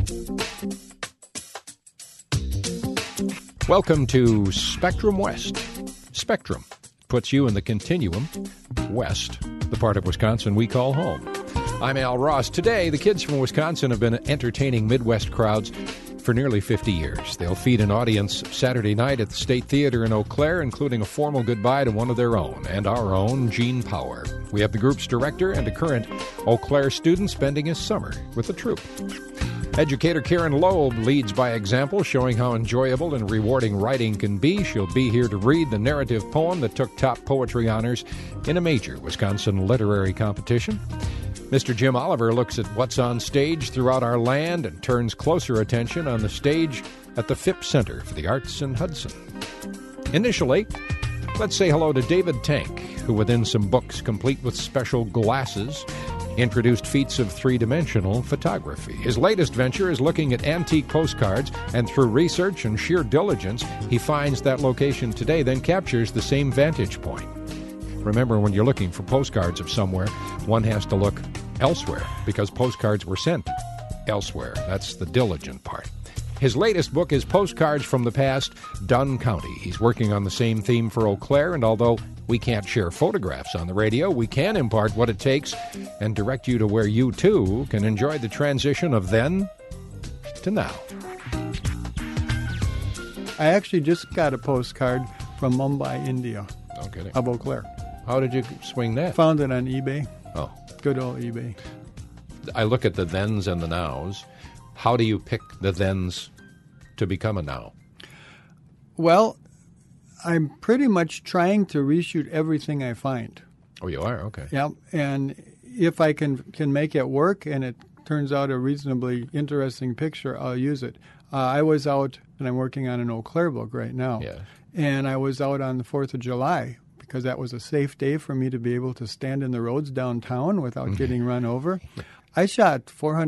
Welcome to Spectrum West. Spectrum puts you in the continuum west, the part of Wisconsin we call home. I'm Al Ross. Today, the kids from Wisconsin have been entertaining Midwest crowds for nearly 50 years. They'll feed an audience Saturday night at the State Theater in Eau Claire, including a formal goodbye to one of their own, and our own, Gene Power. We have the group's director and a current Eau Claire student spending his summer with the troupe. Educator Karen Loeb leads by example, showing how enjoyable and rewarding writing can be. She'll be here to read the narrative poem that took top poetry honors in a major Wisconsin literary competition. Mr. Jim Oliver looks at what's on stage throughout our land and turns closer attention on the stage at the Phipps Center for the Arts in Hudson. Initially, let's say hello to David Tank, who within some books complete with special glasses introduced feats of three-dimensional photography. His latest venture is looking at antique postcards, and through research and sheer diligence, he finds that location today then captures the same vantage point. Remember, when you're looking for postcards of somewhere, one has to look elsewhere because postcards were sent elsewhere. That's the diligent part. His latest book is Postcards from the Past, Dunn County. He's working on the same theme for Eau Claire, and although we can't share photographs on the radio, we can impart what it takes and direct you to where you, too, can enjoy the transition of then to now. I actually just got a postcard from Mumbai, India. No kidding. Of Eau Claire. How did you swing that? Found it on eBay. Oh. Good old eBay. I look at the thens and the nows. How do you pick the thens to become a now? Well, I'm pretty much trying to reshoot everything I find. Oh, you are? Okay. Yeah, and if I can make it work and it turns out a reasonably interesting picture, I'll use it. I was out, and I'm working on an Eau Claire book right now, Yes. and I was out on the 4th of July because that was a safe day for me to be able to stand in the roads downtown without getting run over. I shot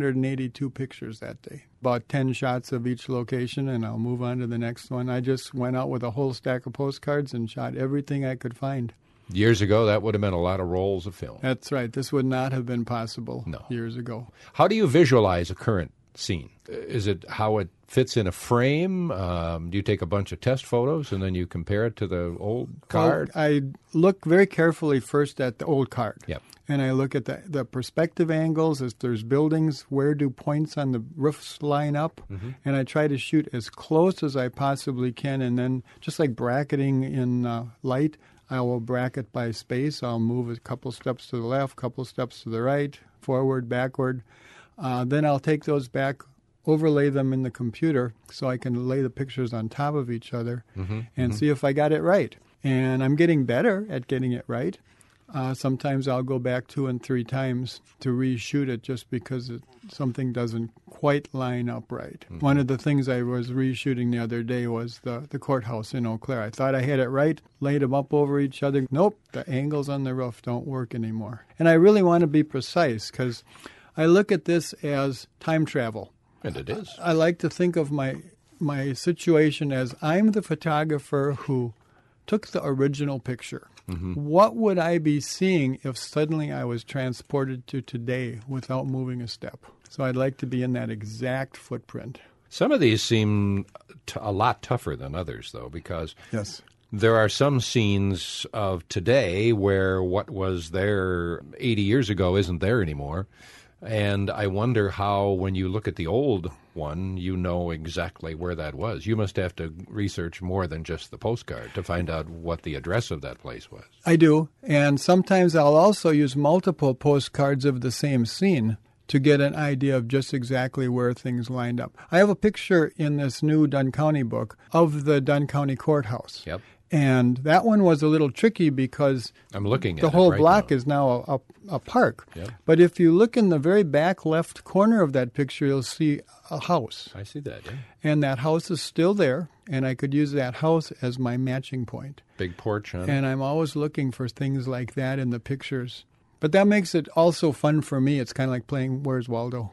482 pictures that day, about 10 shots of each location, and I'll move on to the next one. I just went out with a whole stack of postcards and shot everything I could find. Years ago, that would have meant a lot of rolls of film. That's right. This would not have been possible years ago. How do you visualize a current scene? Is it how it fits in a frame? Do you take a bunch of test photos and then you compare it to the old card? Well, I look very carefully first at the old card. Yep. And I look at the perspective angles. If there's buildings, where do points on the roofs line up? Mm-hmm. And I try to shoot as close as I possibly can. And then just like bracketing in light, I will bracket by space. I'll move a couple steps to the left, couple steps to the right, forward, backward. Then I'll take those back, overlay them in the computer so I can lay the pictures on top of each other and see if I got it right. And I'm getting better at getting it right. Sometimes I'll go back 2 and 3 times to reshoot it just because something doesn't quite line up right. Mm-hmm. One of the things I was reshooting the other day was the courthouse in Eau Claire. I thought I had it right, laid them up over each other. Nope, the angles on the roof don't work anymore. And I really want to be precise because I look at this as time travel. And it is. I like to think of my situation as I'm the photographer who took the original picture. Mm-hmm. What would I be seeing if suddenly I was transported to today without moving a step? So I'd like to be in that exact footprint. Some of these seem a lot tougher than others, though, because yes, there are some scenes of today where what was there 80 years ago isn't there anymore. And I wonder how, when you look at the old one, you know exactly where that was. You must have to research more than just the postcard to find out what the address of that place was. I do. And sometimes I'll also use multiple postcards of the same scene to get an idea of just exactly where things lined up. I have a picture in this new Dunn County book of the Dunn County Courthouse. Yep. And that one was a little tricky because I'm looking at the whole right block now. is now a park. Yep. But if you look in the very back left corner of that picture, you'll see a house. I see that, yeah. And that house is still there, and I could use that house as my matching point. Big porch, huh? And I'm always looking for things like that in the pictures. But that makes it also fun for me. It's kind of like playing Where's Waldo?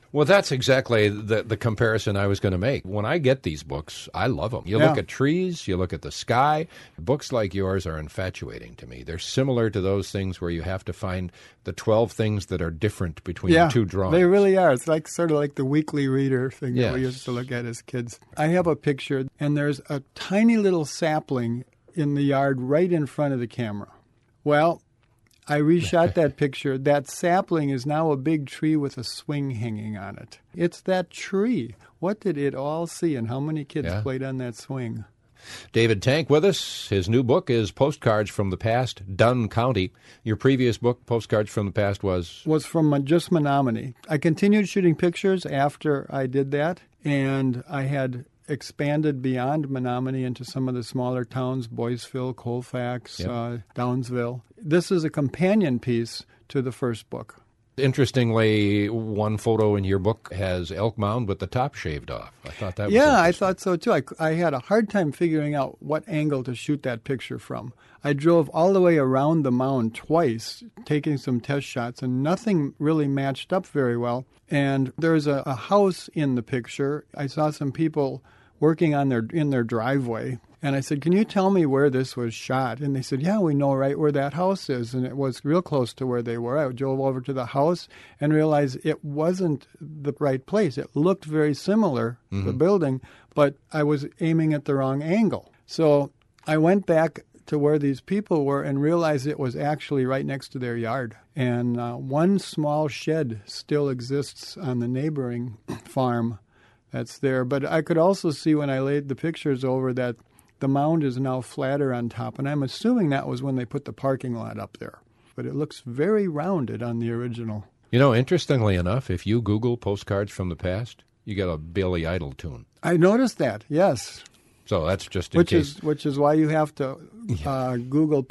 Well, that's exactly the comparison I was going to make. When I get these books, I love them. You look at trees, you look at the sky. Books like yours are infatuating to me. They're similar to those things where you have to find the 12 things that are different between the two drawings. They really are. It's like sort of like the weekly reader thing that we used to look at as kids. I have a picture, and there's a tiny little sapling in the yard right in front of the camera. Well, I reshot that picture. That sapling is now a big tree with a swing hanging on it. It's that tree. What did it all see, and how many kids played on that swing? David Tank with us. His new book is Postcards from the Past, Dunn County. Your previous book, Postcards from the Past, was from just Menominee. I continued shooting pictures after I did that, and I had expanded beyond Menominee into some of the smaller towns, Boyceville, Colfax, Downsville. This is a companion piece to the first book. Interestingly, one photo in your book has Elk Mound with the top shaved off. I thought that was I thought so too. I had a hard time figuring out what angle to shoot that picture from. I drove all the way around the mound twice, taking some test shots, and nothing really matched up very well. And there's a house in the picture. I saw some people working on in their driveway. And I said, can you tell me where this was shot? And they said, yeah, we know right where that house is. And it was real close to where they were. I drove over to the house and realized it wasn't the right place. It looked very similar, the building, but I was aiming at the wrong angle. So I went back to where these people were and realized it was actually right next to their yard. And one small shed still exists on the neighboring farm that's there. But I could also see when I laid the pictures over that the mound is now flatter on top, and I'm assuming that was when they put the parking lot up there. But it looks very rounded on the original. You know, interestingly enough, if you Google Postcards from the Past, you get a Billy Idol tune. I noticed that, yes. So that's just in case. Which is why you have to Google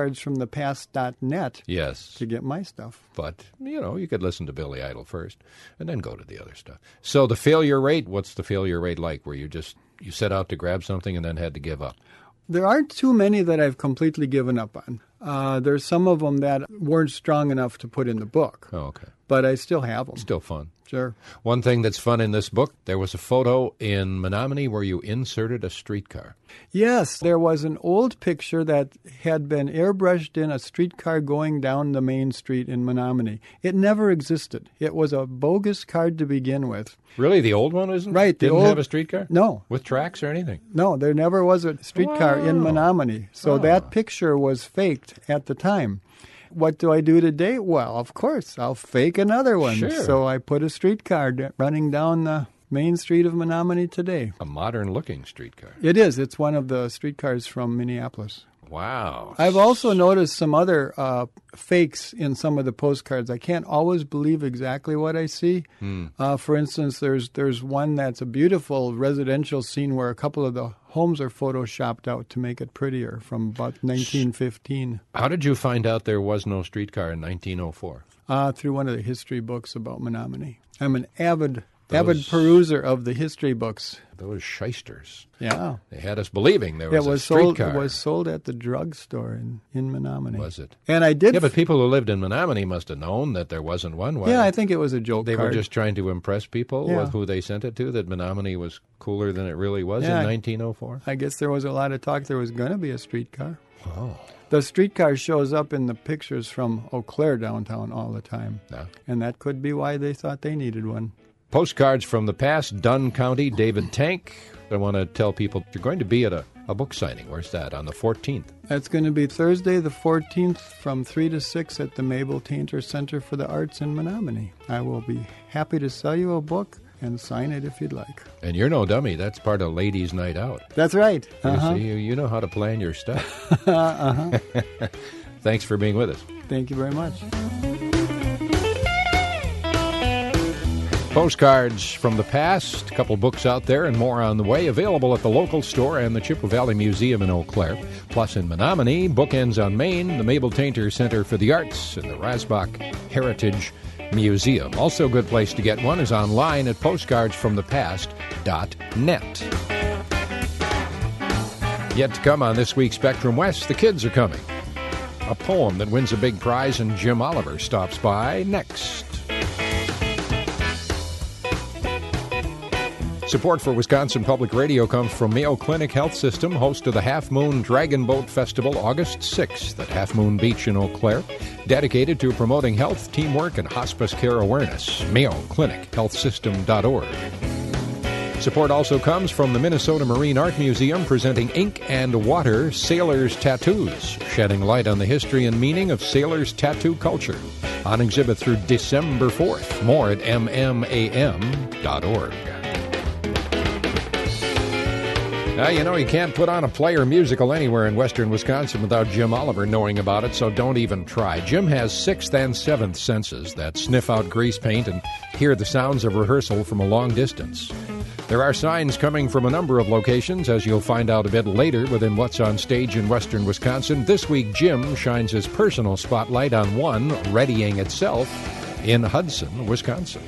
postcardsfromthepast.net to get my stuff. But, you know, you could listen to Billy Idol first and then go to the other stuff. So the failure rate, what's the failure rate like where you set out to grab something and then had to give up? There aren't too many that I've completely given up on. There's some of them that weren't strong enough to put in the book. Oh, okay. But I still have them. Still fun. Sure. One thing that's fun in this book, there was a photo in Menominee where you inserted a streetcar. Yes, there was an old picture that had been airbrushed in a streetcar going down the main street in Menominee. It never existed. It was a bogus card to begin with. Really? The old one isn't? Right. Didn't have a streetcar? No. With tracks or anything? No, there never was a streetcar in Menominee. So that picture was faked at the time. What do I do today? Well, of course, I'll fake another one. Sure. So I put a streetcar running down the main street of Menominee today. A modern-looking streetcar. It is. It's one of the streetcars from Minneapolis. Wow. I've also noticed some other fakes in some of the postcards. I can't always believe exactly what I see. For instance, there's one that's a beautiful residential scene where a couple of the homes are photoshopped out to make it prettier from about 1915. How did you find out there was no streetcar in 1904? Through one of the history books about Menominee. I'm an avid peruser of the history books. Those shysters. Yeah. They had us believing there was a streetcar. It was sold at the drugstore in Menominee. Was it? And I did. Yeah, but people who lived in Menominee must have known that there wasn't one. Yeah, I think it was a joke They card. were just trying to impress people with who they sent it to, that Menominee was cooler than it really was in 1904? I guess there was a lot of talk there was going to be a streetcar. Oh. The streetcar shows up in the pictures from Eau Claire downtown all the time. Yeah. And that could be why they thought they needed one. Postcards from the Past, Dunn County, David Tank. I want to tell people you're going to be at a book signing. Where's that? On the 14th. That's going to be Thursday the 14th from 3 to 6 at the Mabel Tainter Center for the Arts in Menominee. I will be happy to sell you a book and sign it if you'd like. And you're no dummy. That's part of Ladies' Night Out. That's right. You see, you know how to plan your stuff. Thanks for being with us. Thank you very much. Postcards from the Past, a couple books out there and more on the way, available at the local store and the Chippewa Valley Museum in Eau Claire. Plus in Menominee, Bookends on Main, the Mabel Tainter Center for the Arts, and the Rasbach Heritage Museum. Also a good place to get one is online at postcardsfromthepast.net. Yet to come on this week's Spectrum West, the kids are coming. A poem that wins a big prize, and Jim Oliver stops by next. Support for Wisconsin Public Radio comes from Mayo Clinic Health System, host of the Half Moon Dragon Boat Festival, August 6th at Half Moon Beach in Eau Claire, dedicated to promoting health, teamwork, and hospice care awareness. MayoClinicHealthSystem.org. Support also comes from the Minnesota Marine Art Museum, presenting Ink and Water Sailors' Tattoos, shedding light on the history and meaning of sailors' tattoo culture. On exhibit through December 4th. More at MMAM.org. You can't put on a play or musical anywhere in western Wisconsin without Jim Oliver knowing about it, so don't even try. Jim has sixth and seventh senses that sniff out grease paint and hear the sounds of rehearsal from a long distance. There are signs coming from a number of locations, as you'll find out a bit later within What's on Stage in Western Wisconsin. This week, Jim shines his personal spotlight on one readying itself in Hudson, Wisconsin.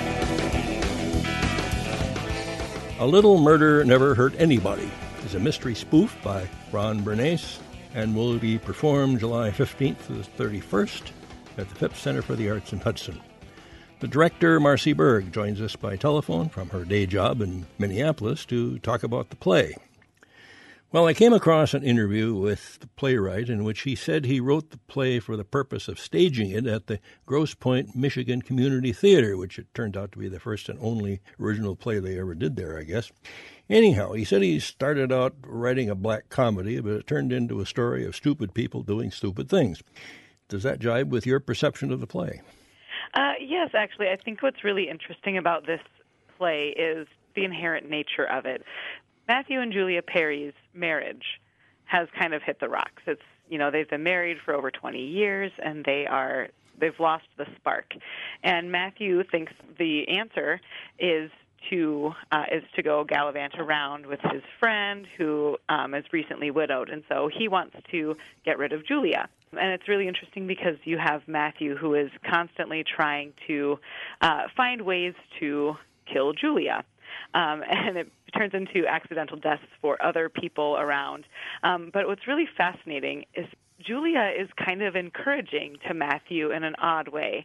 A Little Murder Never Hurt Anybody is a mystery spoof by Ron Bernays and will be performed July 15th to the 31st at the Phipps Center for the Arts in Hudson. The director, Marcy Berg, joins us by telephone from her day job in Minneapolis to talk about the play. Well, I came across an interview with the playwright in which he said he wrote the play for the purpose of staging it at the Grosse Pointe, Michigan Community Theater, which it turned out to be the first and only original play they ever did there, I guess. Anyhow, he said he started out writing a black comedy, but it turned into a story of stupid people doing stupid things. Does that jibe with your perception of the play? Yes, actually. I think what's really interesting about this play is the inherent nature of it. Matthew and Julia Perry's marriage has kind of hit the rocks. It's, they've been married for over 20 years, and they've lost the spark. And Matthew thinks the answer is to go gallivant around with his friend who is recently widowed, and so he wants to get rid of Julia. And it's really interesting because you have Matthew, who is constantly trying to find ways to kill Julia. And it turns into accidental deaths for other people around. But what's really fascinating is Julia is kind of encouraging to Matthew in an odd way.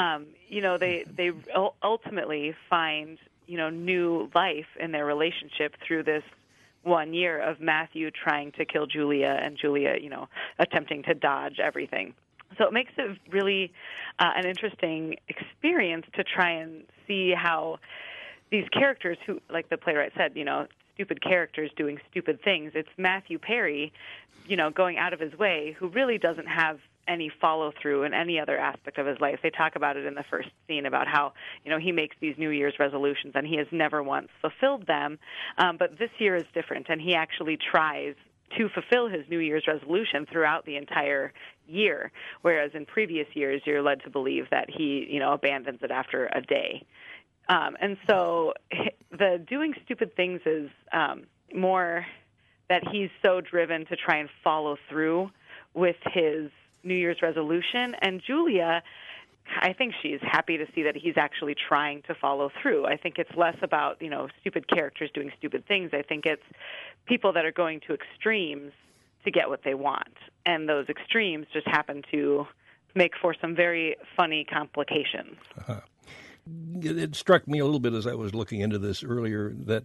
They ultimately find, new life in their relationship through this 1 year of Matthew trying to kill Julia and Julia, attempting to dodge everything. So it makes it really an interesting experience to try and see how these characters who, like the playwright said, stupid characters doing stupid things. It's Matthew Perry, going out of his way, who really doesn't have any follow-through in any other aspect of his life. They talk about it in the first scene about how, he makes these New Year's resolutions and he has never once fulfilled them. But this year is different, and he actually tries to fulfill his New Year's resolution throughout the entire year, whereas in previous years you're led to believe that he, abandons it after a day. And so the doing stupid things is more that he's so driven to try and follow through with his New Year's resolution. And Julia, I think she's happy to see that he's actually trying to follow through. I think it's less about, stupid characters doing stupid things. I think it's people that are going to extremes to get what they want. And those extremes just happen to make for some very funny complications. Uh-huh. It struck me a little bit as I was looking into this earlier that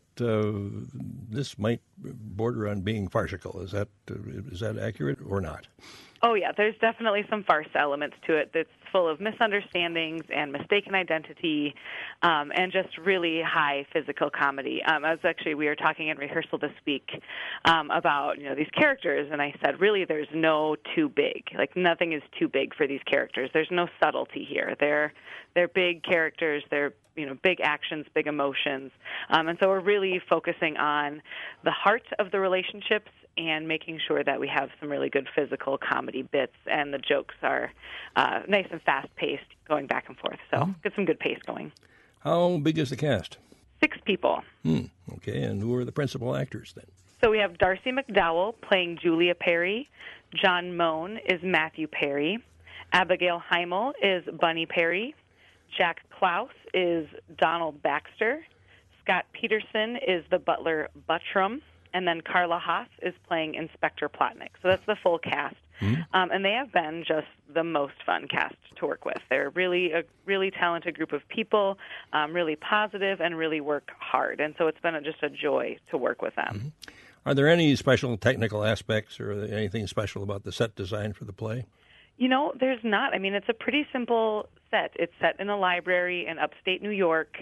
this might border on being farcical. Is that accurate or not? Oh, yeah, there's definitely some farce elements to it that's full of misunderstandings and mistaken identity and just really high physical comedy. We were talking in rehearsal this week about, these characters, and I said, really, there's no too big. Like, nothing is too big for these characters. There's no subtlety here. They're big characters. They're big actions, big emotions. And so we're really focusing on the heart of the relationships and making sure that we have some really good physical comedy bits, and the jokes are nice and fast-paced, going back and forth. So get some good pace going. How big is the cast? 6 people. Okay, and who are the principal actors then? So we have Darcy McDowell playing Julia Perry. John Moan is Matthew Perry. Abigail Heimel is Bunny Perry. Jack Klaus is Donald Baxter. Scott Peterson is the butler Buttram. and then Carla Haas is playing Inspector Plotnick. So that's the full cast. And they have been just the most fun cast to work with. They're really a really talented group of people, really positive, and really work hard. And so it's been just a joy to work with them. Are there any special technical aspects or anything special about the set design for the play? There's not. I mean, it's a pretty simple set. It's set in a library in upstate New York,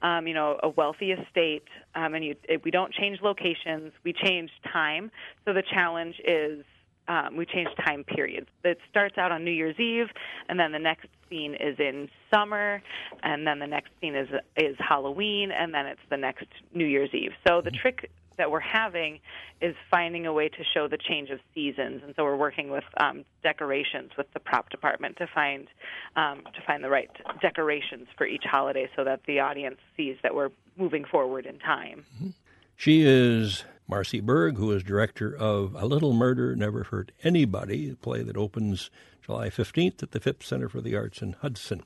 a wealthy estate, and we don't change locations. We change time. So the challenge is we change time periods. It starts out on New Year's Eve, and then the next scene is in summer, and then the next scene is Halloween, and then it's the next New Year's Eve. So the trick that we're having is finding a way to show the change of seasons, and so we're working with decorations with the prop department to find the right decorations for each holiday so that the audience sees that we're moving forward in time. She is Marcy Berg, who is director of A Little Murder Never Hurt Anybody, a play that opens July 15th at the Phipps Center for the Arts in Hudson.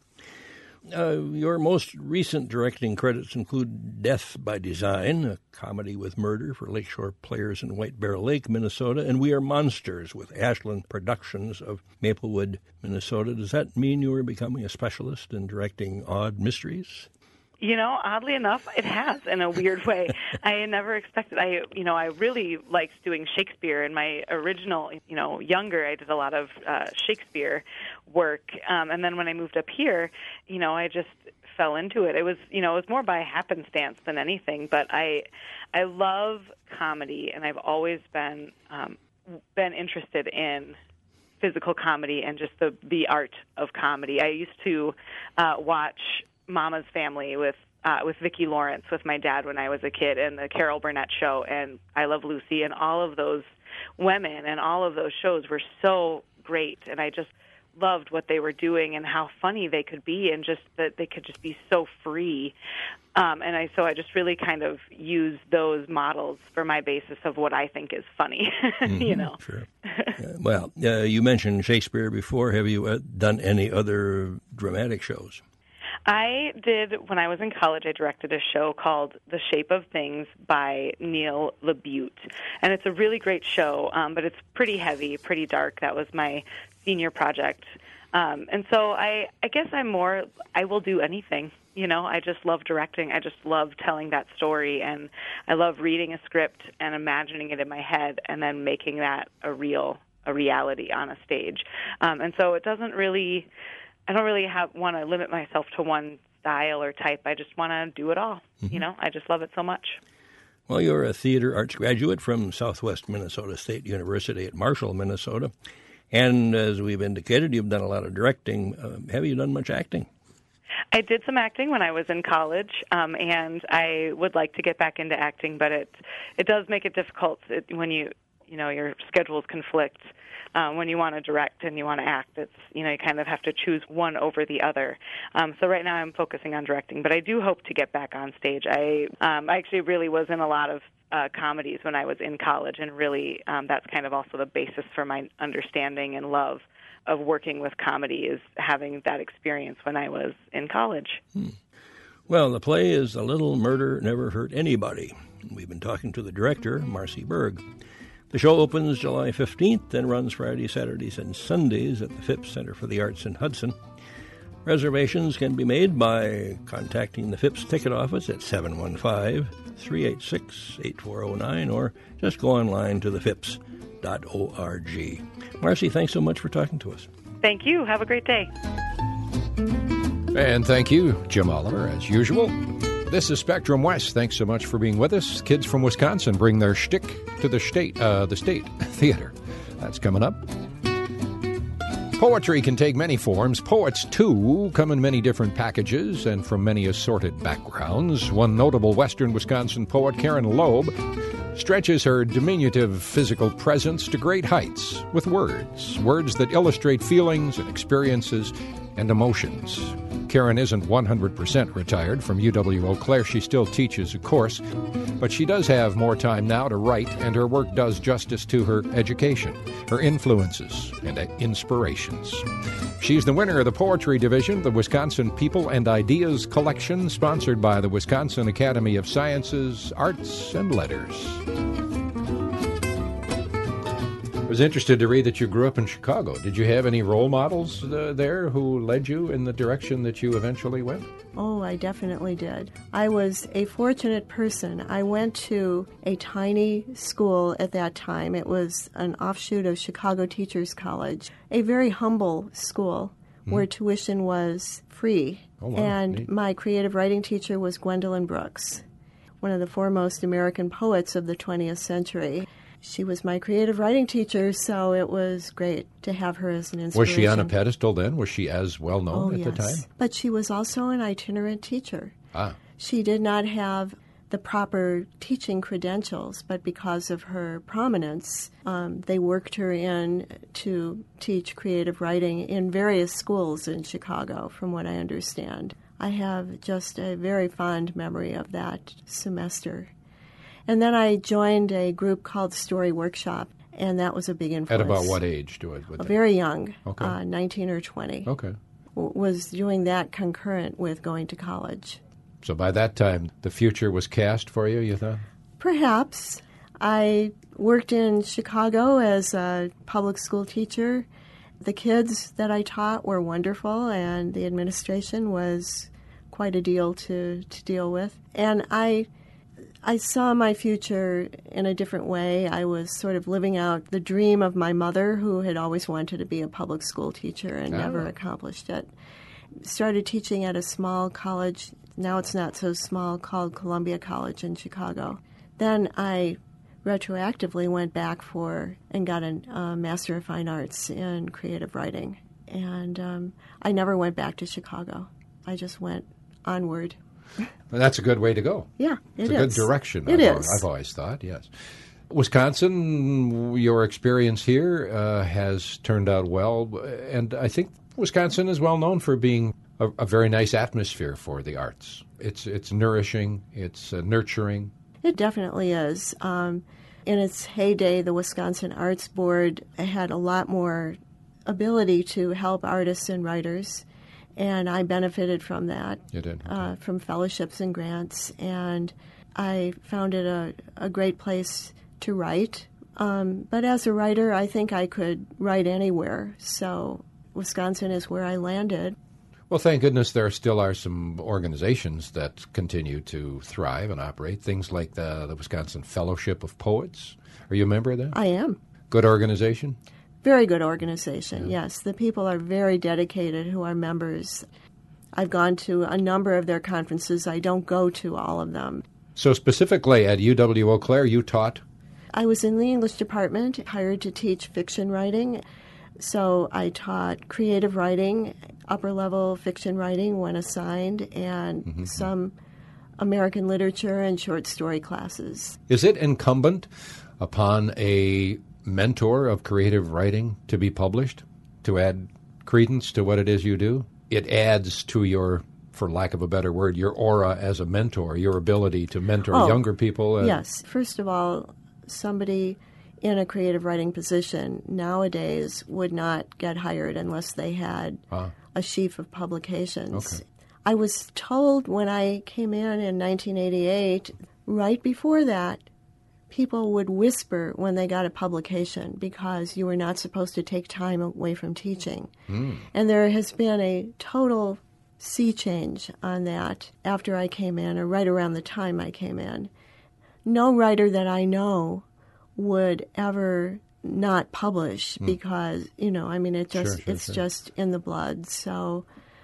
Your most recent directing credits include Death by Design, a comedy with murder for Lakeshore Players in White Bear Lake, Minnesota, and We Are Monsters with Ashland Productions of Maplewood, Minnesota. Does that mean you are becoming a specialist in directing odd mysteries? Oddly enough, it has in a weird way. I never expected. I really liked doing Shakespeare. In my original, younger, I did a lot of Shakespeare work. And then when I moved up here, I just fell into it. It was more by happenstance than anything. But I love comedy, and I've always been interested in physical comedy and just the art of comedy. I used to watch Mama's Family with Vicki Lawrence with my dad when I was a kid, and the Carol Burnett Show, and I Love Lucy, and all of those women and all of those shows were so great, and I just loved what they were doing and how funny they could be, and just that they could just be so free. So I just really kind of use those models for my basis of what I think is funny. Sure. Well, you mentioned Shakespeare before. Have you done any other dramatic shows? I did, when I was in college, I directed a show called The Shape of Things by Neil LaBute. And it's a really great show, but it's pretty heavy, pretty dark. That was my senior project. And so I guess I will do anything. I just love directing. I just love telling that story. And I love reading a script and imagining it in my head and then making that a reality on a stage. And so I don't really want to limit myself to one style or type. I just want to do it all. I just love it so much. Well, you're a theater arts graduate from Southwest Minnesota State University at Marshall, Minnesota. And as we've indicated, you've done a lot of directing. Have you done much acting? I did some acting when I was in college, and I would like to get back into acting, but it does make it difficult when your schedules conflict. When you want to direct and you want to act, it's you kind of have to choose one over the other. So right now I'm focusing on directing, but I do hope to get back on stage. I actually really was in a lot of comedies when I was in college, and really that's kind of also the basis for my understanding and love of working with comedy, is having that experience when I was in college. Well, the play is A Little Murder Never Hurt Anybody. We've been talking to the director, Marcy Berg. The show opens July 15th and runs Fridays, Saturdays, and Sundays at the Phipps Center for the Arts in Hudson. Reservations can be made by contacting the Phipps ticket office at 715-386-8409 or just go online to thephips.org. Marcy, thanks so much for talking to us. Thank you. Have a great day. And thank you, Jim Oliver, as usual. This is Spectrum West. Thanks so much for being with us. Kids from Wisconsin bring their shtick to the state theater. That's coming up. Poetry can take many forms. Poets, too, come in many different packages and from many assorted backgrounds. One notable western Wisconsin poet, Karen Loeb, stretches her diminutive physical presence to great heights with words that illustrate feelings and experiences and emotions. Karen isn't 100% retired from UW-Eau Claire. She still teaches a course, but she does have more time now to write, and her work does justice to her education, her influences, and inspirations. She's the winner of the Poetry Division, the Wisconsin People and Ideas Collection, sponsored by the Wisconsin Academy of Sciences, Arts, and Letters. was interested to read that you grew up in Chicago. Did you have any role models there who led you in the direction that you eventually went? Oh, I definitely did. I was a fortunate person. I went to a tiny school at that time. It was an offshoot of Chicago Teachers College, a very humble school where tuition was free. Oh, wow. And Neat. my creative writing teacher was Gwendolyn Brooks, one of the foremost American poets of the 20th century. She was my creative writing teacher, so it was great to have her as an inspiration. Was she on a pedestal then? Was she as well known at yes. the time? But she was also an itinerant teacher. Ah, She did not have the proper teaching credentials, but because of her prominence, they worked her in to teach creative writing in various schools in Chicago, from what I understand. I have just a very fond memory of that semester. And then I joined a group called Story Workshop, and that was a big influence. at about what age do it? Very young, Okay. 19 or 20. Okay. Was doing that concurrent with going to college. So by that time, the future was cast for you, you thought? Perhaps. I worked in Chicago as a public school teacher. The kids that I taught were wonderful, and the administration was quite a deal to deal with. And I saw my future in a different way. I was sort of living out the dream of my mother, who had always wanted to be a public school teacher and never accomplished it. Started teaching at a small college, now it's not so small, called Columbia College in Chicago. Then I retroactively went back and got a Master of Fine Arts in creative writing. And I never went back to Chicago. I just went onward. Well, that's a good way to go. Yeah, It's a good direction. It is. I've always thought, yes. Wisconsin, your experience here has turned out well, and I think Wisconsin is well known for being a very nice atmosphere for the arts. It's nourishing, it's nurturing. It definitely is. In its heyday, the Wisconsin Arts Board had a lot more ability to help artists and writers, and I benefited from that. You did? From fellowships and grants, and I found it a great place to write. But as a writer, I think I could write anywhere, so Wisconsin is where I landed. Well, thank goodness there still are some organizations that continue to thrive and operate, things like the Wisconsin Fellowship of Poets. Are you a member of that? I am. Good organization? Very good organization, yes. The people are very dedicated who are members. I've gone to a number of their conferences. I don't go to all of them. So specifically at UW-Eau Claire, you taught? I was in the English department, hired to teach fiction writing. So I taught creative writing, upper-level fiction writing when assigned, and some American literature and short story classes. Is it incumbent upon a mentor of creative writing to be published, to add credence to what it is you do? It adds to your, for lack of a better word, your aura as a mentor, your ability to mentor younger people. Yes. First of all, somebody in a creative writing position nowadays would not get hired unless they had a sheaf of publications. Okay. I was told when I came in 1988, right before that, people would whisper when they got a publication because you were not supposed to take time away from teaching. And there has been a total sea change on that after I came in, or right around the time I came in. No writer that I know would ever not publish because, it's just in the blood. So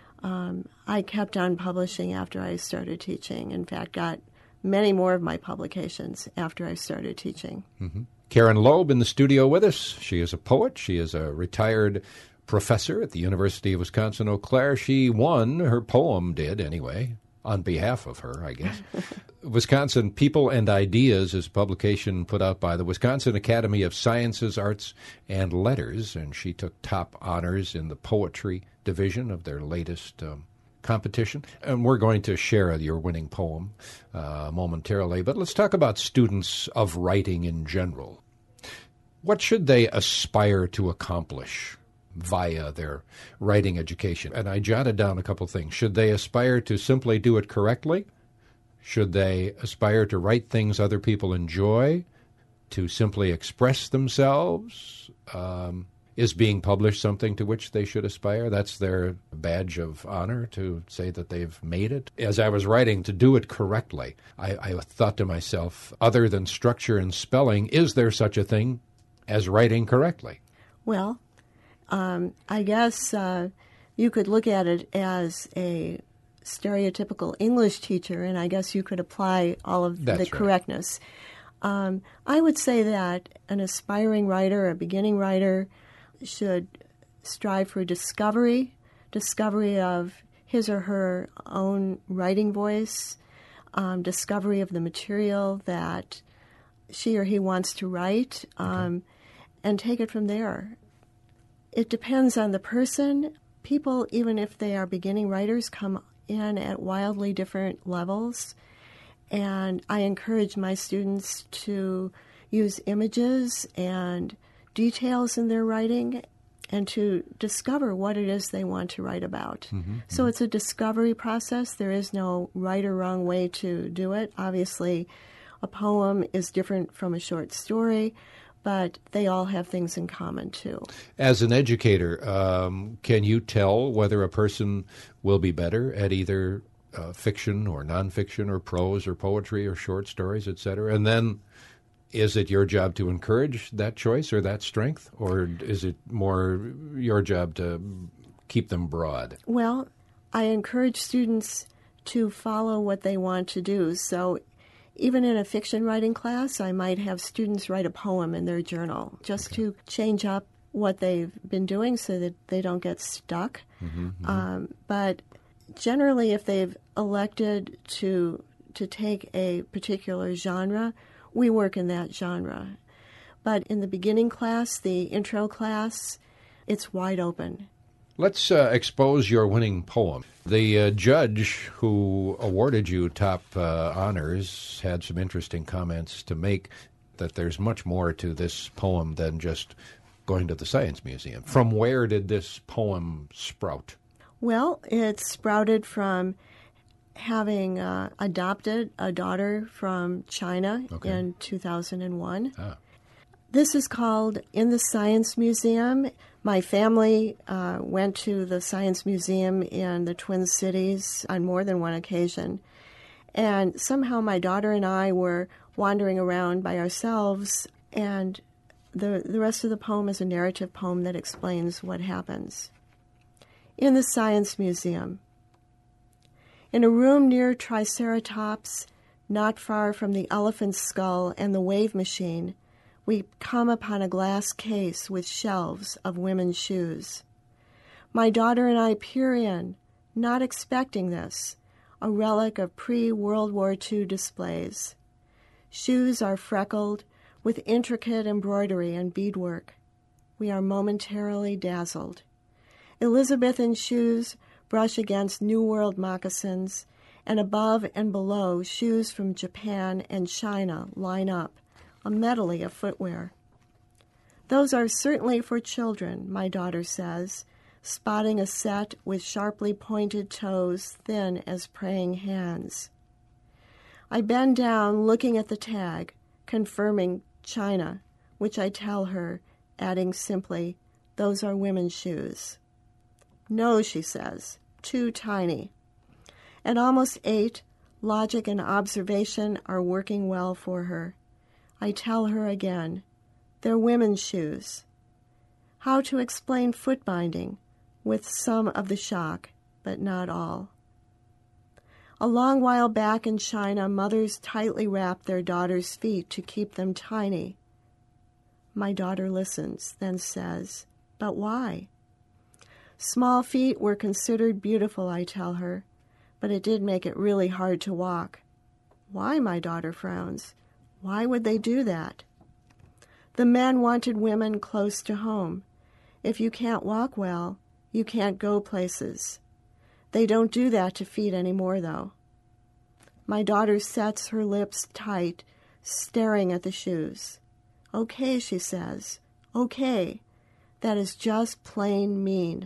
I kept on publishing after I started teaching. In fact, got many more of my publications after I started teaching. Karen Loeb in the studio with us. She is a poet. She is a retired professor at the University of Wisconsin-Eau Claire. She won, her poem did anyway, on behalf of her, I guess. Wisconsin People and Ideas is a publication put out by the Wisconsin Academy of Sciences, Arts, and Letters, and she took top honors in the poetry division of their latest competition. And we're going to share your winning poem momentarily, but let's talk about students of writing in general. What should they aspire to accomplish via their writing education? And I jotted down a couple things. Should they aspire to simply do it correctly? Should they aspire to write things other people enjoy? to simply express themselves? Is being published something to which they should aspire? That's their badge of honor, to say that they've made it. As I was writing, to do it correctly, I thought to myself, other than structure and spelling, is there such a thing as writing correctly? Well, I guess you could look at it as a stereotypical English teacher, and I guess you could apply all of the correctness. I would say that an aspiring writer, a beginning writer, should strive for discovery of his or her own writing voice, discovery of the material that she or he wants to write, and take it from there. It depends on the person. People, even if they are beginning writers, come in at wildly different levels, and I encourage my students to use images and details in their writing and to discover what it is they want to write about. So it's a discovery process. There is no right or wrong way to do it. Obviously, a poem is different from a short story, but they all have things in common, too. As an educator, can you tell whether a person will be better at either fiction or nonfiction or prose or poetry or short stories, etc.? And then is it your job to encourage that choice or that strength, or is it more your job to keep them broad? Well, I encourage students to follow what they want to do. So even in a fiction writing class, I might have students write a poem in their journal just to change up what they've been doing so that they don't get stuck. But generally, if they've elected to take a particular genre, we work in that genre. But in the beginning class, the intro class, it's wide open. Let's expose your winning poem. The judge who awarded you top honors had some interesting comments to make, that there's much more to this poem than just going to the Science Museum. From where did this poem sprout? Well, it sprouted from having adopted a daughter from China in 2001. This is called In the Science Museum. My family went to the Science Museum in the Twin Cities on more than one occasion. And somehow my daughter and I were wandering around by ourselves, and the rest of the poem is a narrative poem that explains what happens. In the Science Museum. In a room near Triceratops, not far from the elephant's skull and the wave machine, we come upon a glass case with shelves of women's shoes. My daughter and I peer in, not expecting this, a relic of pre-World War II displays. Shoes are freckled with intricate embroidery and beadwork. We are momentarily dazzled. Elizabethan shoes brush against New World moccasins, and above and below, shoes from Japan and China line up, a medley of footwear. Those are certainly for children, my daughter says, spotting a set with sharply pointed toes thin as praying hands. I bend down, looking at the tag, confirming China, which I tell her, adding simply, those are women's shoes. No, she says, too tiny. At almost 8, logic and observation are working well for her. I tell her again, they're women's shoes. How to explain foot binding, with some of the shock, but not all. A long while back in China, mothers tightly wrapped their daughters' feet to keep them tiny. My daughter listens, then says, but why? Small feet were considered beautiful, I tell her, but it did make it really hard to walk. Why, my daughter frowns. Why would they do that? The men wanted women close to home. If you can't walk well, you can't go places. They don't do that to feet anymore, though. My daughter sets her lips tight, staring at the shoes. Okay, she says. Okay. That is just plain mean.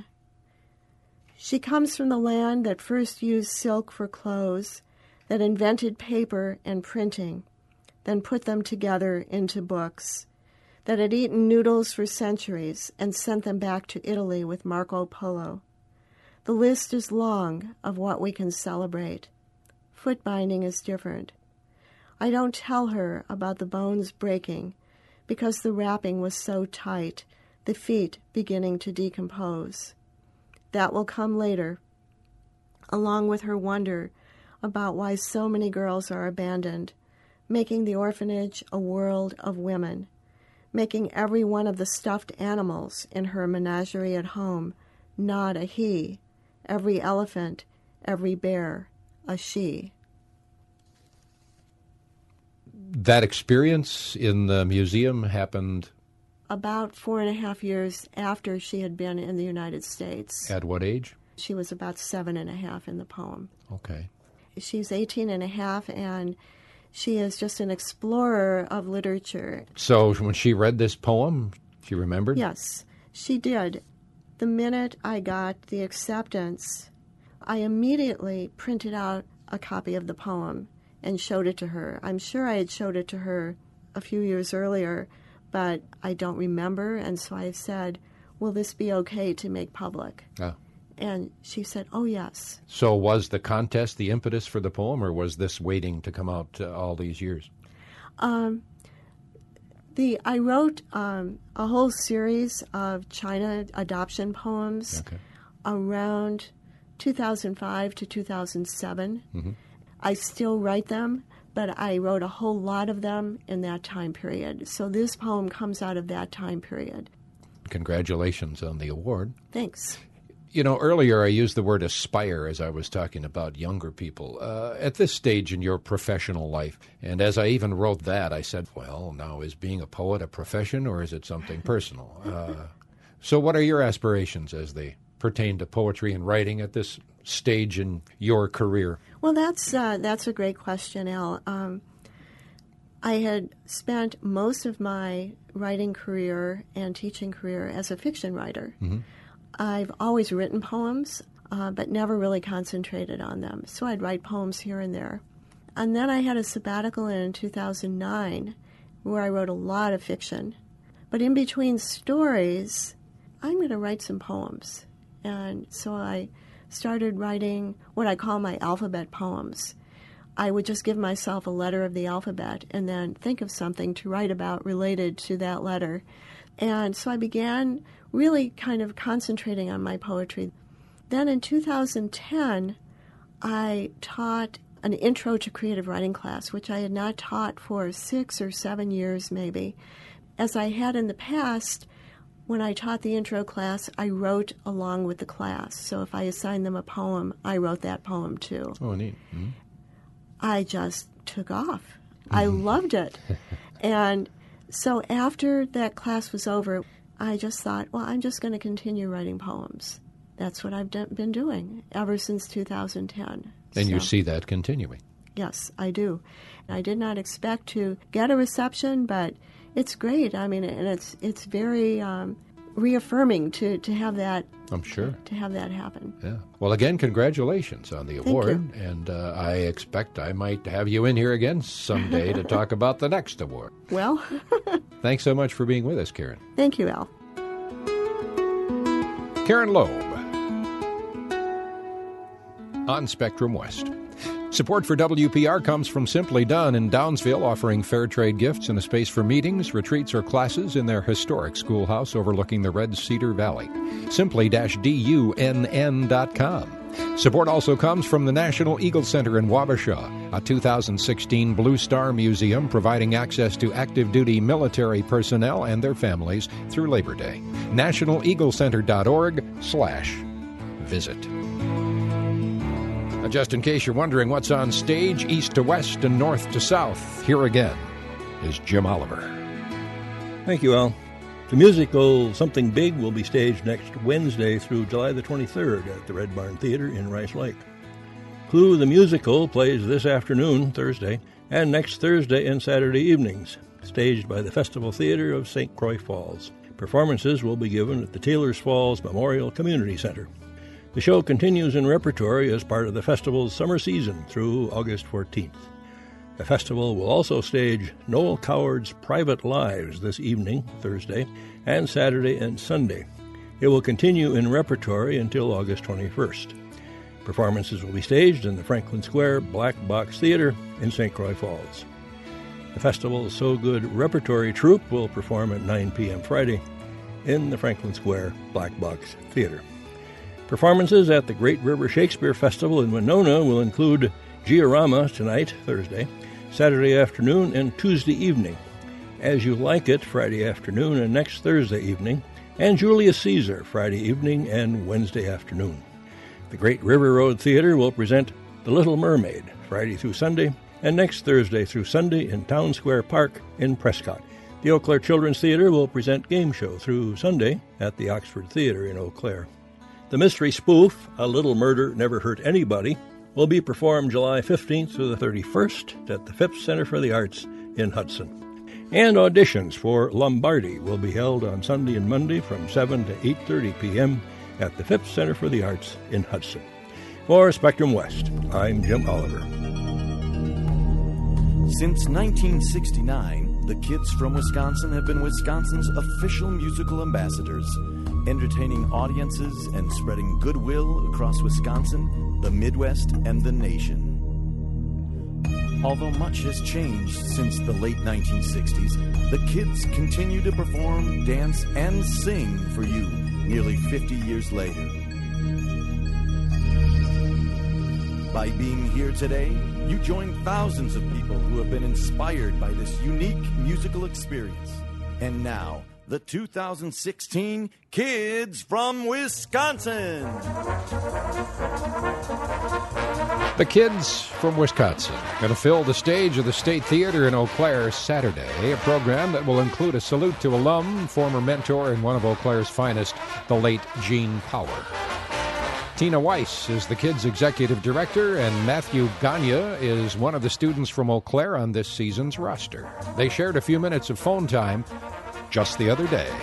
She comes from the land that first used silk for clothes, that invented paper and printing, then put them together into books, that had eaten noodles for centuries and sent them back to Italy with Marco Polo. The list is long of what we can celebrate. Foot binding is different. I don't tell her about the bones breaking because the wrapping was so tight, the feet beginning to decompose. That will come later, along with her wonder about why so many girls are abandoned, making the orphanage a world of women, making every one of the stuffed animals in her menagerie at home not a he, every elephant, every bear, a she. That experience in the museum happened About 4.5 years after she had been in the United States. at what age? She was about 7.5 in the poem. Okay. She's 18.5, and she is just an explorer of literature. So when she read this poem, she remembered? Yes, she did. The minute I got the acceptance, I immediately printed out a copy of the poem and showed it to her. I'm sure I had showed it to her a few years earlier, but I don't remember, and so I said, will this be okay to make public? Ah. And she said, oh, yes. So was the contest the impetus for the poem, or was this waiting to come out all these years? I wrote a whole series of China adoption poems around 2005 to 2007. Mm-hmm. I still write them, but I wrote a whole lot of them in that time period. So this poem comes out of that time period. Congratulations on the award. Thanks. You know, earlier I used the word aspire as I was talking about younger people. At this stage in your professional life, and as I even wrote that, I said, well, now, is being a poet a profession or is it something personal? So what are your aspirations as they pertain to poetry and writing at this stage in your career? Well, that's a great question, Al. I had spent most of my writing career and teaching career as a fiction writer. Mm-hmm. I've always written poems, but never really concentrated on them. So I'd write poems here and there. And then I had a sabbatical in 2009 where I wrote a lot of fiction. But in between stories, I'm going to write some poems. And so I started writing what I call my alphabet poems. I would just give myself a letter of the alphabet and then think of something to write about related to that letter. And so I began really kind of concentrating on my poetry. Then in 2010, I taught an intro to creative writing class, which I had not taught for 6 or 7 years maybe. As I had in the past, when I taught the intro class, I wrote along with the class. So if I assigned them a poem, I wrote that poem too. Oh, neat. Mm-hmm. I just took off. I loved it. And so after that class was over, I just thought, well, I'm just going to continue writing poems. That's what I've been doing ever since 2010. And you see that continuing? Yes, I do. I did not expect to get a reception, but it's great. I mean, and it's very reaffirming to have that. I'm sure. To have that happen. Yeah. Well, again, congratulations on the award. Thank you. And I expect I might have you in here again someday to talk about the next award. Well. Thanks so much for being with us, Karen. Thank you, Al. Karen Loeb on Spectrum West. Support for WPR comes from Simply Done in Downsville, offering fair trade gifts and a space for meetings, retreats, or classes in their historic schoolhouse overlooking the Red Cedar Valley. Simply-DUNN.com. Support also comes from the National Eagle Center in Wabasha, a 2016 Blue Star Museum providing access to active duty military personnel and their families through Labor Day. nationaleaglecenter.org/visit. Just in case you're wondering what's on stage, east to west and north to south, here again is Jim Oliver. Thank you, Al. The musical Something Big will be staged next Wednesday through July the 23rd at the Red Barn Theater in Rice Lake. Clue the Musical plays this afternoon, Thursday, and next Thursday and Saturday evenings, staged by the Festival Theater of St. Croix Falls. Performances will be given at the Taylors Falls Memorial Community Center. The show continues in repertory as part of the festival's summer season through August 14th. The festival will also stage Noel Coward's Private Lives this evening, Thursday, and Saturday and Sunday. It will continue in repertory until August 21st. Performances will be staged in the Franklin Square Black Box Theater in St. Croix Falls. The festival's So Good Repertory Troupe will perform at 9 p.m. Friday in the Franklin Square Black Box Theater. Performances at the Great River Shakespeare Festival in Winona will include Giorama tonight, Thursday, Saturday afternoon, and Tuesday evening, As You Like It Friday afternoon and next Thursday evening, and Julius Caesar Friday evening and Wednesday afternoon. The Great River Road Theater will present The Little Mermaid Friday through Sunday and next Thursday through Sunday in Town Square Park in Prescott. The Eau Claire Children's Theater will present Game Show through Sunday at the Oxford Theater in Eau Claire. The mystery spoof, A Little Murder Never Hurt Anybody, will be performed July 15th through the 31st at the Phipps Center for the Arts in Hudson. And auditions for Lombardi will be held on Sunday and Monday from 7 to 8:30 p.m. at the Phipps Center for the Arts in Hudson. For Spectrum West, I'm Jim Oliver. Since 1969, the Kids from Wisconsin have been Wisconsin's official musical ambassadors, entertaining audiences and spreading goodwill across Wisconsin, the Midwest, and the nation. Although much has changed since the late 1960s, the Kids continue to perform, dance, and sing for you nearly 50 years later. By being here today, you join thousands of people who have been inspired by this unique musical experience. And now, the 2016 Kids from Wisconsin. The Kids from Wisconsin going to fill the stage of the State Theater in Eau Claire Saturday, a program that will include a salute to alum, former mentor, and one of Eau Claire's finest, the late Gene Power. Tina Weiss is the Kids' executive director, and Matthew Gagne is one of the students from Eau Claire on this season's roster. They shared a few minutes of phone time just the other day.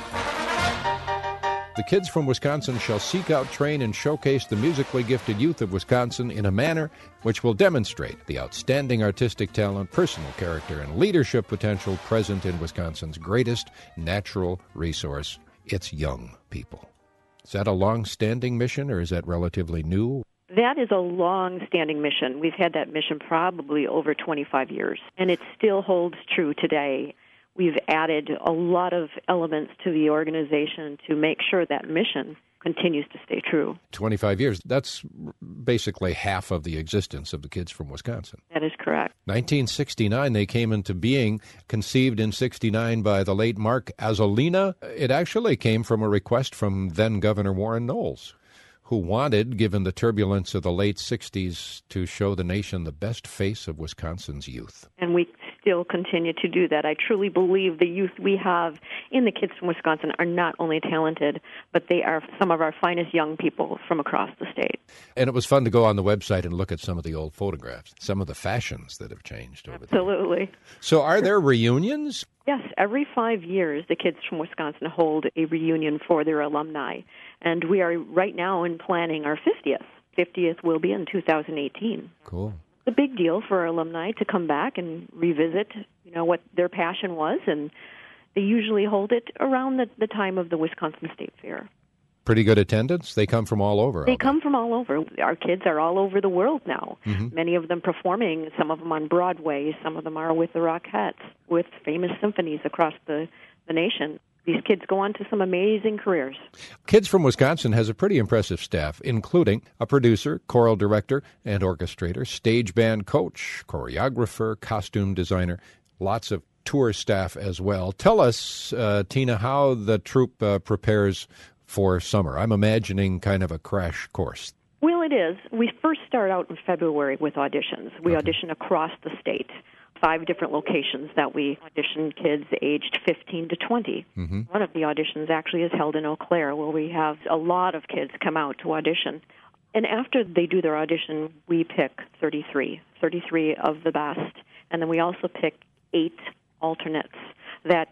The Kids from Wisconsin shall seek out, train, and showcase the musically gifted youth of Wisconsin in a manner which will demonstrate the outstanding artistic talent, personal character, and leadership potential present in Wisconsin's greatest natural resource, its young people. Is that a long-standing mission, or is that relatively new? That is a long-standing mission. We've had that mission probably over 25 years, and it still holds true today. We've added a lot of elements to the organization to make sure that mission continues to stay true. 25 years, that's basically half of the existence of the Kids from Wisconsin. That is correct. 1969, they came into being, conceived in 69 by the late Mark Azzolina. It actually came from a request from then-Governor Warren Knowles, who wanted, given the turbulence of the late 60s, to show the nation the best face of Wisconsin's youth. And we still continue to do that. I truly believe the youth we have in the Kids from Wisconsin are not only talented, but they are some of our finest young people from across the state. And it was fun to go on the website and look at some of the old photographs, some of the fashions that have changed over there. Absolutely. So are there reunions? Yes, every 5 years the Kids from Wisconsin hold a reunion for their alumni. And we are right now in planning our 50th. 50th will be in 2018. Cool. It's a big deal for our alumni to come back and revisit, what their passion was, and they usually hold it around the time of the Wisconsin State Fair. Pretty good attendance? They come from all over. They come from all over. Our kids are all over the world now. Mm-hmm. Many of them performing, some of them on Broadway, some of them are with the Rockettes, with famous symphonies across the nation. These kids go on to some amazing careers. Kids from Wisconsin has a pretty impressive staff, including a producer, choral director, and orchestrator, stage band coach, choreographer, costume designer, lots of tour staff as well. Tell us, Tina, how the troupe prepares for summer. I'm imagining kind of a crash course. Well, it is. We first start out in February with auditions. We audition across the state. 5 different locations that we audition kids aged 15 to 20. Mm-hmm. One of the auditions actually is held in Eau Claire, where we have a lot of kids come out to audition. And after they do their audition, we pick 33 of the best. And then we also pick 8 alternates that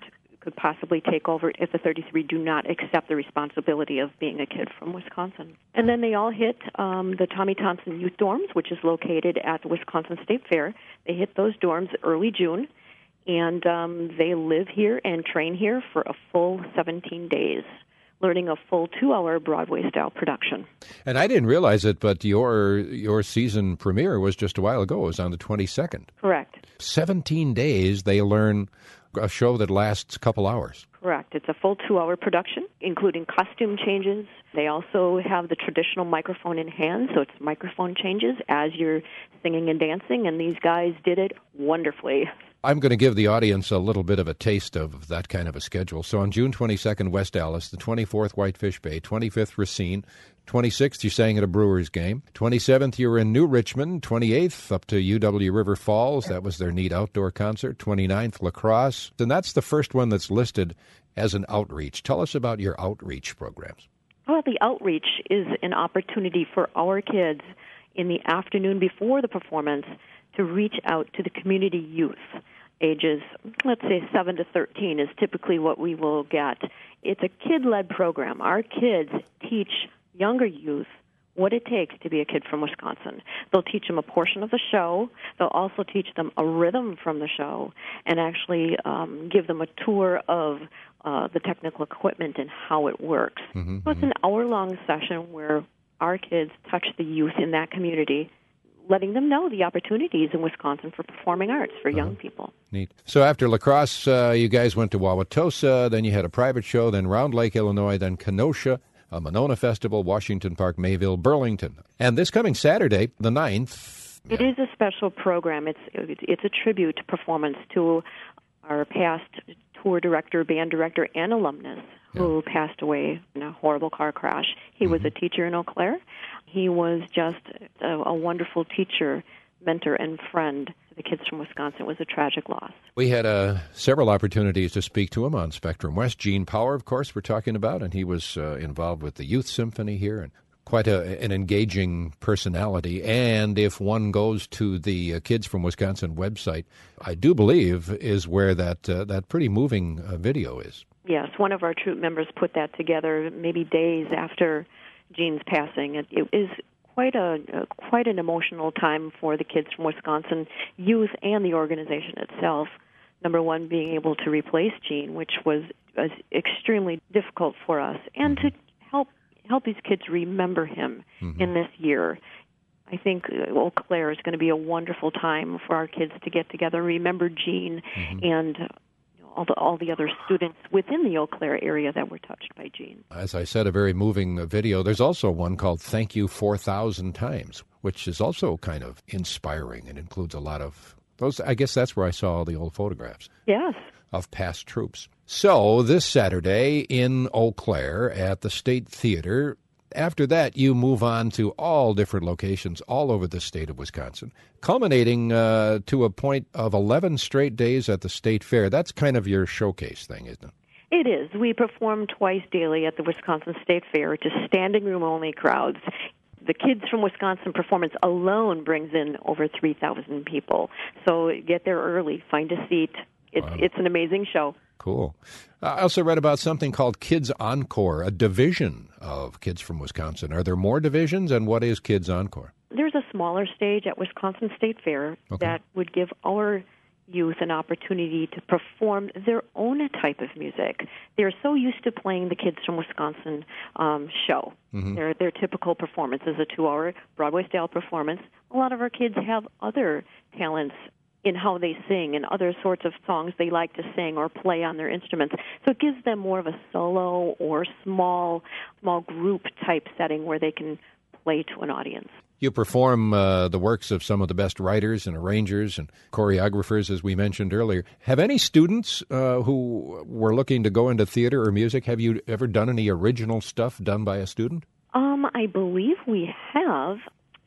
could possibly take over if the 33 do not accept the responsibility of being a kid from Wisconsin. And then they all hit the Tommy Thompson Youth Dorms, which is located at the Wisconsin State Fair. They hit those dorms early June, and they live here and train here for a full 17 days, learning a full 2-hour Broadway-style production. And I didn't realize it, but your season premiere was just a while ago. It was on the 22nd. Correct. 17 days, they learn a show that lasts a couple hours. Correct. It's a full 2-hour production, including costume changes. They also have the traditional microphone in hand, so it's microphone changes as you're singing and dancing, and these guys did it wonderfully. I'm going to give the audience a little bit of a taste of that kind of a schedule. So on June 22nd, West Allis, the 24th, Whitefish Bay, 25th, Racine, 26th, you sang at a Brewers game, 27th, you were in New Richmond, 28th, up to UW River Falls, that was their neat outdoor concert, 29th, La Crosse, and that's the first one that's listed as an outreach. Tell us about your outreach programs. Well, the outreach is an opportunity for our kids in the afternoon before the performance to reach out to the community youth. Ages, let's say 7 to 13 is typically what we will get. It's a kid-led program. Our kids teach younger youth what it takes to be a kid from Wisconsin. They'll teach them a portion of the show. They'll also teach them a rhythm from the show and actually give them a tour of the technical equipment and how it works. Mm-hmm, so it's an hour-long session where our kids touch the youth in that community, letting them know the opportunities in Wisconsin for performing arts for young people. Neat. So after La Crosse, you guys went to Wauwatosa, then you had a private show, then Round Lake, Illinois, then Kenosha, a Monona Festival, Washington Park, Mayville, Burlington. And this coming Saturday, the 9th... It is a special program. It's a tribute performance to our past tour director, band director, and alumnus who passed away in a horrible car crash. He was a teacher in Eau Claire. He was just a wonderful teacher, mentor, and friend to the kids from Wisconsin. It was a tragic loss. We had several opportunities to speak to him on Spectrum West. Gene Power, of course, we're talking about, and he was involved with the Youth Symphony here, and quite an engaging personality. And if one goes to the Kids from Wisconsin website, I do believe is where that pretty moving video is. Yes, one of our troop members put that together maybe days after Gene's passing. It is quite an emotional time for the kids from Wisconsin youth and the organization itself. Number one, being able to replace Gene, which was extremely difficult for us, and to help these kids remember him in this year. I think Eau Claire is going to be a wonderful time for our kids to get together, remember Gene, and all the other students within the Eau Claire area that were touched by Gene. As I said, a very moving video. There's also one called Thank You 4,000 Times, which is also kind of inspiring and includes a lot of those. I guess that's where I saw all the old photographs. Yes. Of past troops. So this Saturday in Eau Claire at the State Theater. After that, you move on to all different locations all over the state of Wisconsin, culminating to a point of 11 straight days at the State Fair. That's kind of your showcase thing, isn't it? It is. We perform twice daily at the Wisconsin State Fair to standing room only crowds. The Kids from Wisconsin performance alone brings in over 3,000 people. So get there early, find a seat. It's an amazing show. Cool. I also read about something called Kids Encore, a division of Kids from Wisconsin. Are there more divisions, and what is Kids Encore? There's a smaller stage at Wisconsin State Fair that would give our youth an opportunity to perform their own type of music. They're so used to playing the Kids from Wisconsin show. Their typical performance is a 2-hour Broadway-style performance. A lot of our kids have other talents in how they sing and other sorts of songs they like to sing or play on their instruments. So it gives them more of a solo or small group type setting where they can play to an audience. You perform the works of some of the best writers and arrangers and choreographers, as we mentioned earlier. Have any students who were looking to go into theater or music, have you ever done any original stuff done by a student? I believe we have.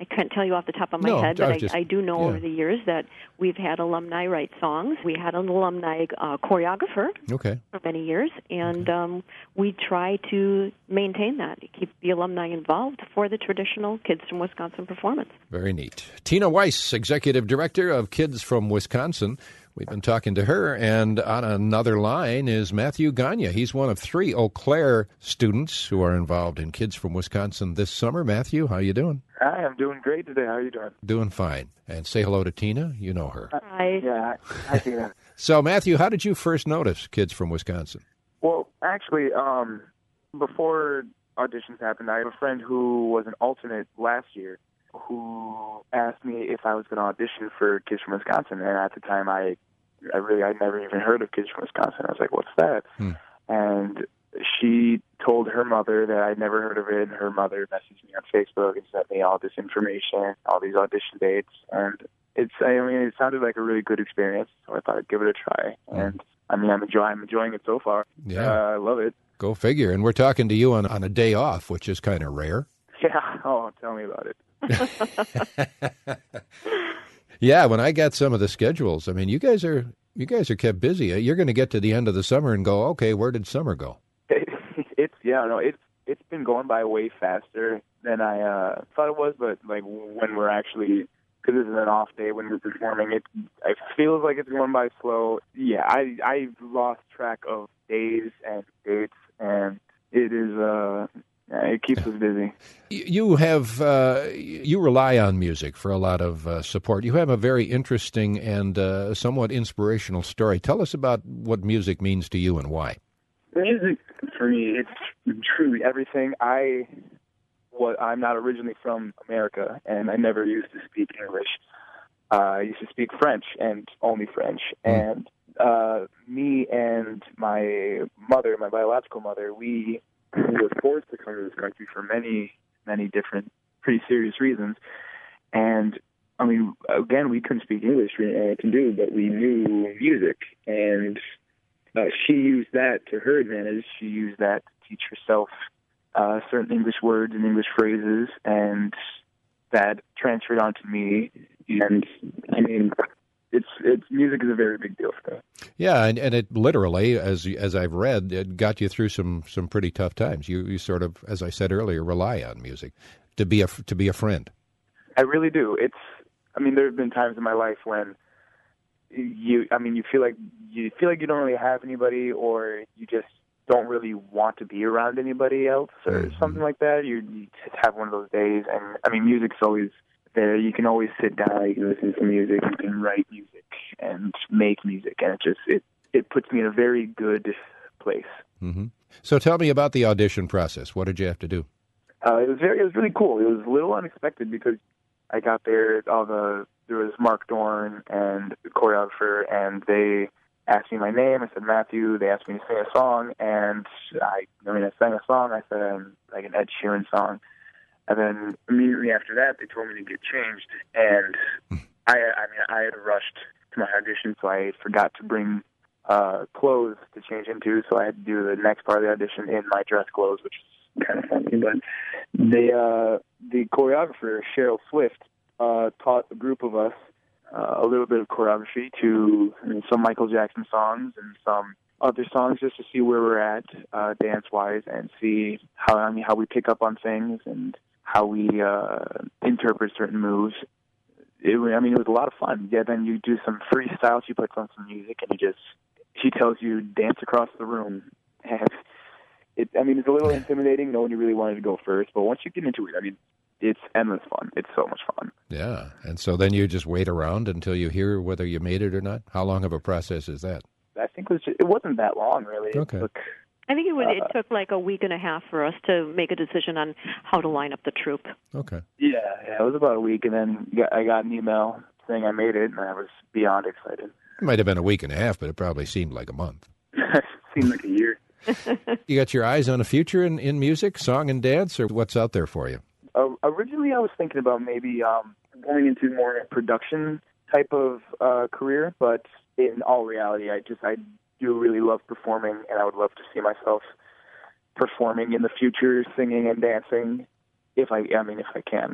I can't tell you off the top of my No, head, but I do know yeah. over the years that we've had alumni write songs. We had an alumni choreographer Okay. for many years, and we try to maintain that, keep the alumni involved for the traditional Kids from Wisconsin performance. Very neat. Tina Weiss, Executive Director of Kids from Wisconsin. We've been talking to her, and on another line is Matthew Gagne. He's one of 3 Eau Claire students who are involved in Kids from Wisconsin this summer. Matthew, how you doing? Hi, I'm doing great today. How are you doing? Doing fine. And say hello to Tina. You know her. Hi. Yeah, hi, Tina. So, Matthew, how did you first notice Kids from Wisconsin? Well, actually, before auditions happened, I have a friend who was an alternate last year who asked me if I was going to audition for Kids from Wisconsin. And at the time, I'd never even heard of Kids from Wisconsin. I was like, what's that? And she told her mother that I'd never heard of it, and her mother messaged me on Facebook and sent me all this information, all these audition dates, and it sounded like a really good experience, so I thought I'd give it a try. And I'm enjoying it so far. Yeah. I love it. Go figure. And we're talking to you on a day off, which is kind of rare. Yeah. Oh, tell me about it. Yeah, when I got some of the schedules, I mean, you guys are kept busy. You're going to get to the end of the summer and go, okay, where did summer go? It's been going by way faster than I thought it was, but like when we're actually, because this is an off day when we're performing, it feels like it's going by slow. Yeah, I've lost track of days and dates, and it is it keeps us busy. You rely on music for a lot of support. You have a very interesting and somewhat inspirational story. Tell us about what music means to you and why. Music, for me, it's truly everything. I'm not originally from America, and I never used to speak English. I used to speak French, and only French. And me and my mother, my biological mother, we were forced to come to this country for many, many different, pretty serious reasons. And, I mean, again, we couldn't speak English, but we knew music. And she used that to her advantage. She used that to teach herself certain English words and English phrases, and that transferred onto me. And, I mean, it's music is a very big deal for me. Yeah, and it literally, as I've read, it got you through some pretty tough times. You sort of, as I said earlier, rely on music to be a friend. I really do. There have been times in my life when you feel like you don't really have anybody, or you just don't really want to be around anybody else, or something like that. You just have one of those days, and I mean, music's always there. You can always sit down, you can listen to music, you can write music and make music, and it puts me in a very good place. Mm-hmm. So tell me about the audition process. What did you have to do? It was really cool. It was a little unexpected because I got there, there was Mark Dorn and the choreographer, and they asked me my name. I said Matthew. They asked me to sing a song, and I sang a song. I said like an Ed Sheeran song. And then immediately after that, they told me to get changed. And I had rushed to my audition, so I forgot to bring clothes to change into. So I had to do the next part of the audition in my dress clothes, which is kind of funny. But the choreographer, Cheryl Swift, taught a group of us a little bit of choreography to some Michael Jackson songs and some other songs, just to see where we're at dance-wise, and see how we pick up on things and how we interpret certain moves. It was a lot of fun. Yeah, then you do some freestyle. She puts on some music, and she tells you dance across the room. And it's a little intimidating. No one really wanted to go first, but once you get into it, it's endless fun. It's so much fun. Yeah, and so then you just wait around until you hear whether you made it or not? How long of a process is that? I think it wasn't that long, really. Okay. I think it took like a week and a half for us to make a decision on how to line up the troupe. Okay. Yeah, it was about a week, and then I got an email saying I made it, and I was beyond excited. It might have been a week and a half, but it probably seemed like a month. It seemed like a year. You got your eyes on a future in music, song and dance, or what's out there for you? Originally, I was thinking about maybe going into more a production type of career, but in all reality, I do really love performing, and I would love to see myself performing in the future, singing and dancing, if I can.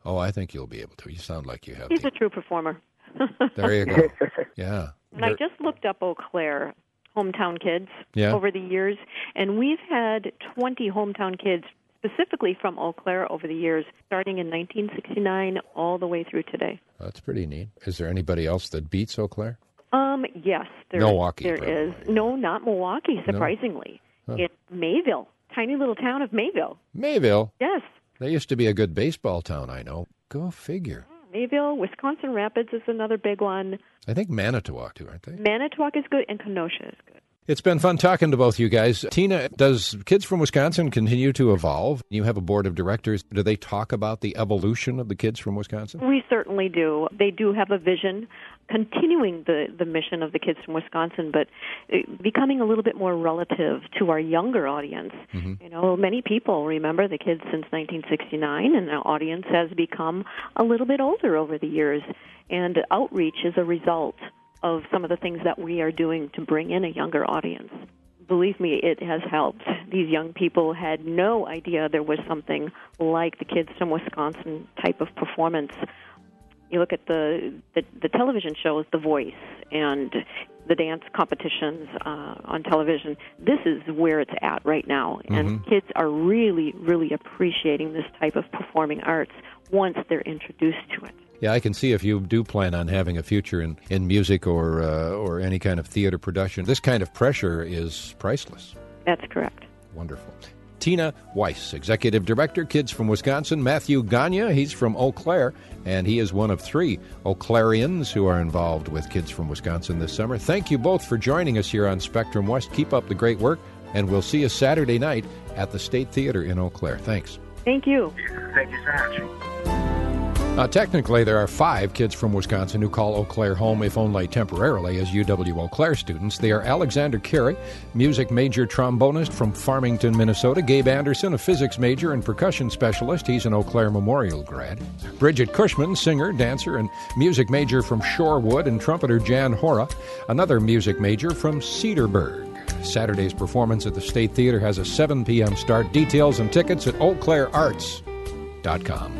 Oh, I think you'll be able to. You sound like you have. He's a true performer. There you go. Yeah. And I just looked up Eau Claire hometown kids over the years, and we've had 20 hometown kids specifically from Eau Claire over the years, starting in 1969 all the way through today. That's pretty neat. Is there anybody else that beats Eau Claire? Yes. Milwaukee. There is. No, not Milwaukee, surprisingly. No? Huh. It's Mayville, tiny little town of Mayville. Mayville? Yes. They used to be a good baseball town, I know. Go figure. Mayville, Wisconsin Rapids is another big one. I think Manitowoc, too, aren't they? Manitowoc is good, and Kenosha is good. It's been fun talking to both you guys. Tina, does Kids from Wisconsin continue to evolve? You have a board of directors. Do they talk about the evolution of the Kids from Wisconsin? We certainly do. They do have a vision, continuing the mission of the Kids from Wisconsin, but becoming a little bit more relative to our younger audience. Mm-hmm. You know, many people remember the Kids since 1969, and our audience has become a little bit older over the years, and outreach is a result of some of the things that we are doing to bring in a younger audience. Believe me, it has helped. These young people had no idea there was something like the Kids from Wisconsin type of performance. You look at the television shows, The Voice, and the dance competitions on television. This is where it's at right now, and kids are really, really appreciating this type of performing arts once they're introduced to it. Yeah, I can see if you do plan on having a future in music or any kind of theater production, this kind of pressure is priceless. That's correct. Wonderful. Tina Weiss, Executive Director, Kids from Wisconsin. Matthew Gagne, he's from Eau Claire, and he is one of 3 Eau Clairians who are involved with Kids from Wisconsin this summer. Thank you both for joining us here on Spectrum West. Keep up the great work, and we'll see you Saturday night at the State Theater in Eau Claire. Thanks. Thank you. Thank you so much. Technically, there are 5 kids from Wisconsin who call Eau Claire home, if only temporarily, as UW Eau Claire students. They are Alexander Carey, music major trombonist from Farmington, Minnesota. Gabe Anderson, a physics major and percussion specialist. He's an Eau Claire Memorial grad. Bridget Cushman, singer, dancer, and music major from Shorewood, and trumpeter Jan Hora, another music major from Cedarburg. Saturday's performance at the State Theater has a 7 p.m. start. Details and tickets at eauclairearts.com.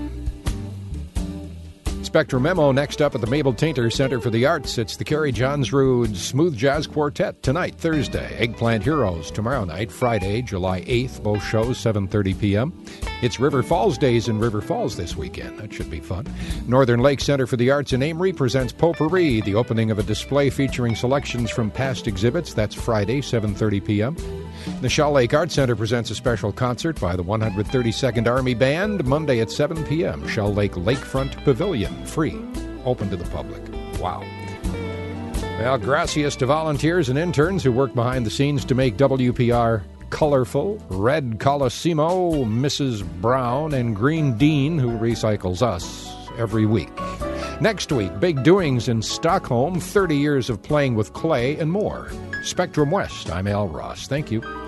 Spectrum Memo next up at the Mabel Tainter Center for the Arts. It's the Carrie Johnsrud Smooth Jazz Quartet tonight, Thursday. Eggplant Heroes tomorrow night, Friday, July 8th. Both shows, 7:30 p.m. It's River Falls Days in River Falls this weekend. That should be fun. Northern Lake Center for the Arts in Amory presents Potpourri, the opening of a display featuring selections from past exhibits. That's Friday, 7:30 p.m. The Shaw Lake Arts Center presents a special concert by the 132nd Army Band, Monday at 7 p.m. Shaw Lake Lakefront Pavilion, free, open to the public. Wow. Well, gracias to volunteers and interns who work behind the scenes to make WPR colorful. Red Colosimo, Mrs. Brown, and Green Dean, who recycles us every week. Next week, big doings in Stockholm, 30 years of playing with clay, and more. Spectrum West, I'm Al Ross. Thank you.